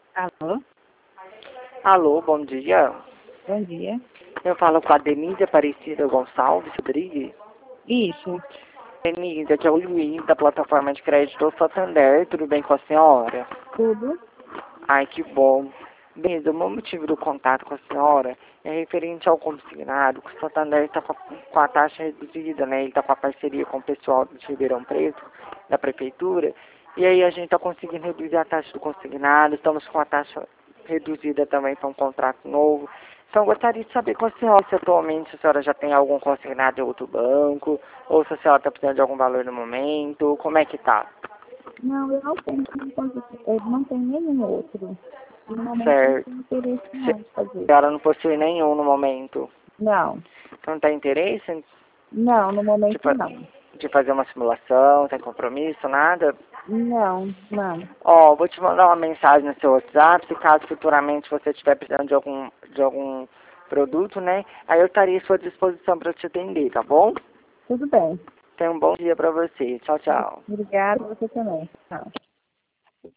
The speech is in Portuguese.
Alô, Alô, bom dia. bom dia. Eu falo com a Denise Aparecida Gonçalves Rodrigues. Isso, Denise, aqui é o Luiz, da plataforma de crédito Santander. Tudo bem com a senhora? tudo? Ai, que bom. Denise, o meu motivo do contato com a senhora é referente ao consignado, que o Santander está com a taxa reduzida, né? Ele está com a parceria com o pessoal de Ribeirão Preto, da prefeitura, e aí a gente está conseguindo reduzir a taxa do consignado, estamos com a taxa reduzida também para um contrato novo. Então, gostaria de saber com a senhora se atualmente a senhora já tem algum consignado em outro banco, ou se a senhora está precisando de algum valor no momento, como é que tá? Não, eu não tenho, eu não tenho nenhum outro. No momento eu não Certo. tenho interesse Se não de a fazer. senhora não possui nenhum no momento, Não, você não tem interesse não, no de, momento fa- não. de fazer uma simulação, sem compromisso, nada? Não, não. Ó, vou te mandar uma mensagem no seu WhatsApp, se caso futuramente você estiver precisando de algum produto, né? Aí eu estaria à sua disposição para te atender, tá bom? Tudo bem. Tenha um bom dia para você. Tchau, tchau. Obrigada, você também. Tchau.